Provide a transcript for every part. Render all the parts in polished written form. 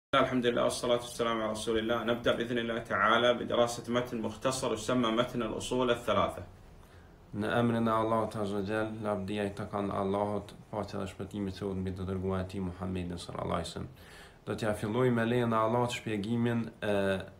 الحمد لله والصلاة والسلام على رسول الله. نبدأ بإذن الله تعالى بدراسة متن مختصر يسمى متن الأصول الثلاثة. Në emrin e Allahut Azza wa Jall, lavdia i takon Allahut, paqja dhe shpëtimi qoftë mbi të dërguarin e tij Muhammedin sallallahu alaihi wasallam. Do t'ja filloj me lejen e Allahut shpjegimin e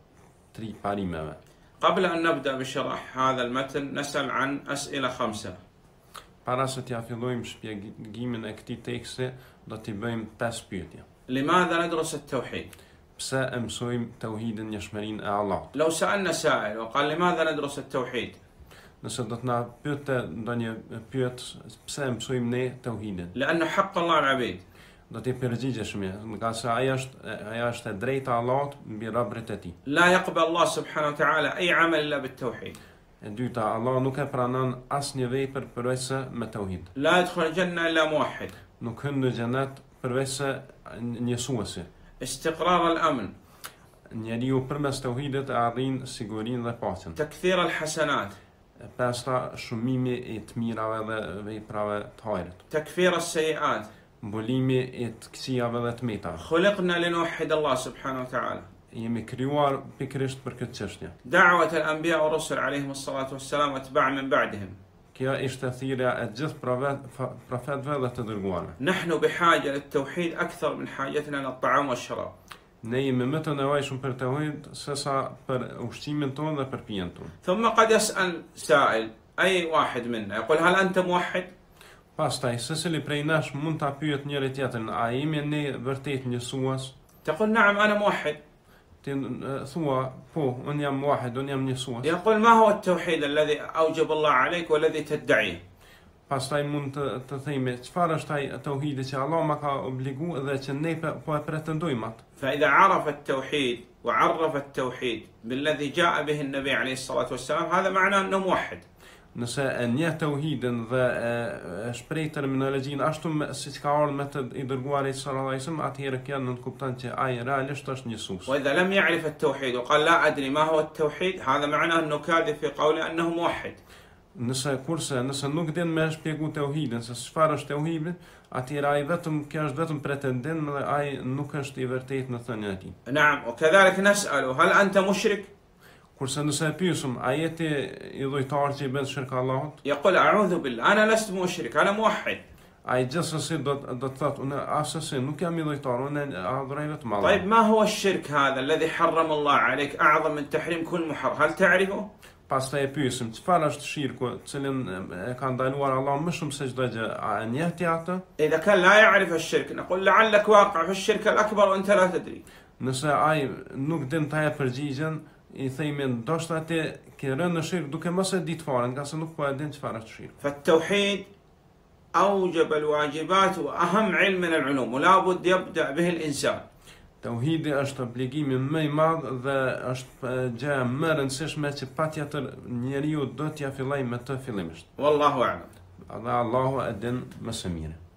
tri parimeve. قبل أن نبدأ بشرح هذا المتن نسأل عن أسئلة 5. Para se t'ja fillojmë shpjegimin e këtij teksti, do t'i bëjmë 5 pyetje. لماذا ندرس التوحيد؟ Pse e mësojmë tauhidin, njëshmërinë e Allahut? لو سألنا سائل وقال لماذا ندرس التوحيد؟ Nëse do të na pyetë ndonjë pyet pse e mësojmë ne tauhidin, لأنه حق الله على العبيد. do t'i përgjigjeshmi, nga se ajo është e drejta e Allahut mbi robërit e tij. لا يقبل الله سبحانه وتعالى أي عمل إلا بالتوحيد. E dyta, Allah nuk e pranon asnjë vepër përveçse me tauhid. لا يدخل الجنة إلا موحد. Nuk hyn në xhenet përveçse njësuesi. استقرار الأمن. Njeriu përmes tauhidit e arrin sigurinë dhe paqen. تكثير الحسنات. Pasta shumimi i të mirave dhe veprave të hajrit. تكفير السيئات. Mbulimi i të këqijave dhe të metave. خلقنا لنوحد الله سبحانه وتعالى. Jemi krijuar pikërisht për këtë çështje. دعوة الأنبياء والرسل عليهم الصلاة والسلام واتباع من بعدهم. Kjo ishte thirrja e gjithë profetëve dhe të dërguarve. نحن بحاجة للتوحيد أكثر من حاجتنا للطعام والشراب. Ne jemi më të nevojshëm për tauhid sesa për ushqimin tonë dhe për pijen tonë. ثم قد يسأل سائل أي واحد منا يقول هل أنت موحد؟ Pastaj, secili prej nesh mund ta pyet njëri tjetrin, a jemi ne vërtet njësues? تقول نعم أنا موحد. Ti thua, po, unë jam muahid, unë jam njësues. يقول ما هو التوحيد الذي أوجب الله عليك والذي تدعيه؟ Pastaj mund të themi, çfarë është ai tauhidi që Allah ma ka obligu dhe që ne po e pretendojmë atë. فإذا عرف التوحيد وعرف التوحيد بالذي جاء به النبي عليه الصلاة والسلام هذا معناه أنه موحد. Nëse e njeh tauhidin dhe e shpreh terminologjinë ashtu siç ka ardhur me të i dërguarit sallallahu alajhi wasallam, atëherë kjo nuk kupton që ai realisht është njësues. وإذا لم يعرف التوحيد وقال لا أدري ما هو التوحيد هذا معناه أنه كاذب في قوله أنه موحد. Nëse nuk din me shpjegu tauhidin, se çfarë është tauhidi, atëherë ai kjo është vetëm pretendim dhe ai nuk është i vërtetë në thënien e tij. نعم وكذلك نسأله هل أنت مشرك؟ Kurse nëse e pyesëm, a je ti i dhujtar që i bën shirk Allahut? يقول أعوذ بالله أنا لست مشرك أنا موحد. Ai gjithsesi do të thotë, unë asesi nuk jam i dhujtar, unë adhuroj vetëm Allahun. طيب ما هو الشرك هذا الذي حرم الله عليك أعظم من تحريم كل محرم هل تعرفه؟ Pastaj e pyesim, çfarë është shirku, cilin e ka ndaluar Allah më shumë se çdo gjë, a e njeh ti atë? إذا كان لا يعرف الشرك نقول لعلك واقع في الشرك الأكبر وأنت لا تدري. Nëse ai nuk din ta jap përgjigjen, i themi ndoshta ti ke rënë në shirk duke mos e ditë fare, nga se nuk po e din çfarë është shirku. فالتوحيد أوجب الواجبات وأهم علم من العلوم ولا بد يبدأ به الإنسان. Tauhidi është obligimi më i madh dhe është gjëja më e rëndësishme që patjetër njeriu do t'ja fillojë me të fillimisht. والله أعلم. Allahu e din më së miri.